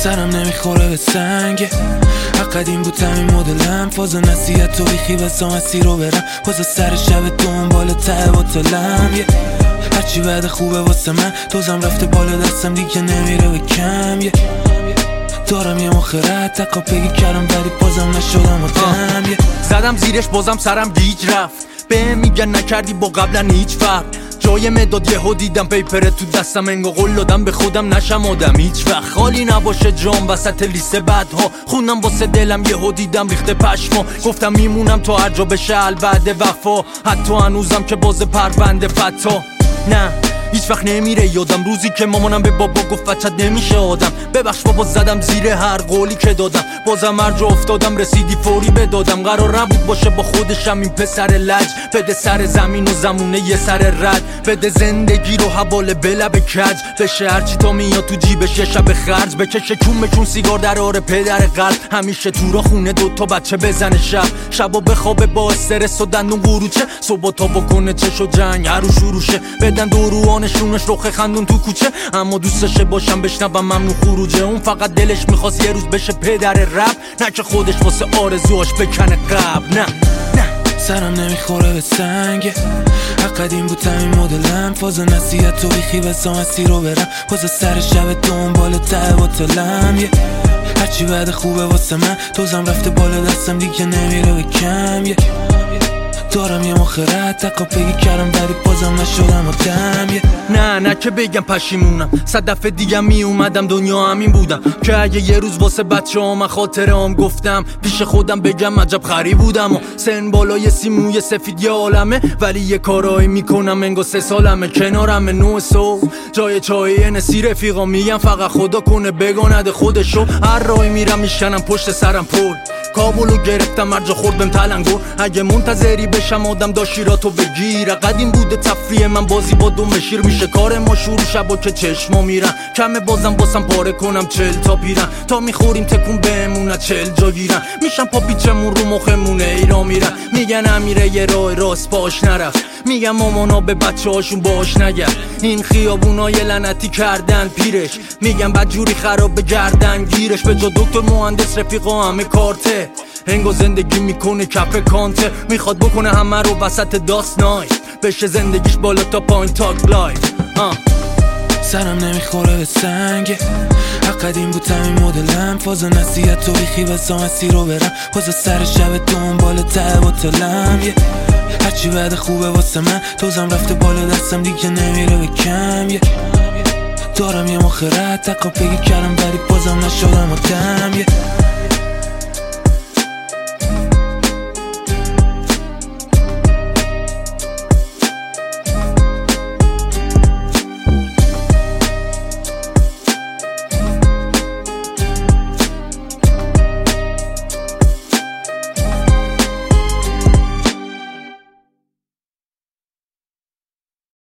سرم نمیخوره به سنگ قدیم بود همین مدلم فاز نصیحت و بیخی بسا مسیر رو برم واسه سر شب دنبال ته باطلم هرچی بعد خوبه واسه من دوزم رفته بالا دستم دیگه نمیره به کم دارم یه مخرت تکاپگی کردم ولی بازم نشدم آدم زدم زیرش بازم سرم گیج رفت به میگن نکردی با قبلا هیچ فرق جای مداد یهو دیدم پیپره تو دستم انگا قول دادم به خودم نشم آدم هیچ وقت خالی نباشه جام وسط لیست بعدها خوندم واسه دلم یهو دیدم ریخته پشما گفتم میمونم تا هر جا بشه بعد وفا حتی هنوزم که باز پرونده فتا نه هیچ وقت نمیره یادم روزی که مامانم به بابا گفت بچت نمیشه آدم ببخش بابا زدم زیر هر قولی که دادم بازم هر جا افتادم رسیدی فوری بدادم قرار نبود باشه با خودشم این پسر لج بده سر زمین و زمونه یه سر رد بده زندگی رو حواله به لب کج بشه هرچی تا میاد تو جیبش یه شب خرج بکشه کون سیگار در آره پدر قلب همیشه تو را خونه دوتا بچه بزنه شبا بخوابه با استرس و دندون قروچه صبح تا بکنه چش و جنگ هر رو شروشه بدن دورو نشونش رخ خندون تو کوچه اما دوستشه باشم بشنوم ممنون خروجه اون فقط دلش میخواست یه روز بشه پدر رپ نه که خودش واسه آرزوهاش بکنه قبل نه سرم نمیخوره به سنگ قدیم بود همین مدلم فاز نصیحت و بیخی بسا مسیر رو برم واسه سر شب دنبال ته باطلم هرچی بعد خوبه واسه من دوزم رفته بالا دستم دیگه نمیره به کم دارم یه مخرت تکاپگی کردم ولی بازم نشدم آدم نه که بگم پشیمونم 100 دفعه دیگه می اومدم دنیا همین بودم که اگه یه روز واسه بچه ها من خاطرام گفتم پیش خودم بگم عجب خری بودم و سن بالای سیموی سفید یه عالمه ولی یه کارایی میکنم انگار 3 سالمه کنارم 9 صبح جای چای نسی رفیقا میگم فقط خدا کنه بگاند خودشو هر راهی میرم میشنم پشت سرم پل کابلو گرفتم هر جا خورد بهم تلنگور اگه منتظری بشم آدم داشیراتو بگیره قدیم بوده تفریح من بازی با دم شیر میشه کار ما شروع شبا که چشما میرن کمه بازم پاره کنم 40 تا پیرن تا میخوریم تکون بهمون 40 جا گیرن میشم پا پیچمون رو مخمونه ایرا میرن میگن امیره یه راه راست باش نرفت میگم مامانا به بچه هاشون باش نگرد این خیابونای لعنتی کردن پیرش میگم بدجوری خراب گردن گیرش به جا دکتر مهندس رفیقا همه کارته هنگو زندگی میکنه کف کانته میخواد بکنه همه رو وسط داست نایت بشه زندگیش بالا تا پایین تاک لایف سرم نمیخوره به سنگ قدیم بود همین مدلم فاز نصیحت و بیخی بسا مسیر رو برم واسه سر شب دنبال ته باطلم هرچی بعد خوبه واسه من دوزم رفته بالا دستم دیگه نمیره به کم دارم یه مخرت تکاپگی کردم ولی بازم نشدم آدم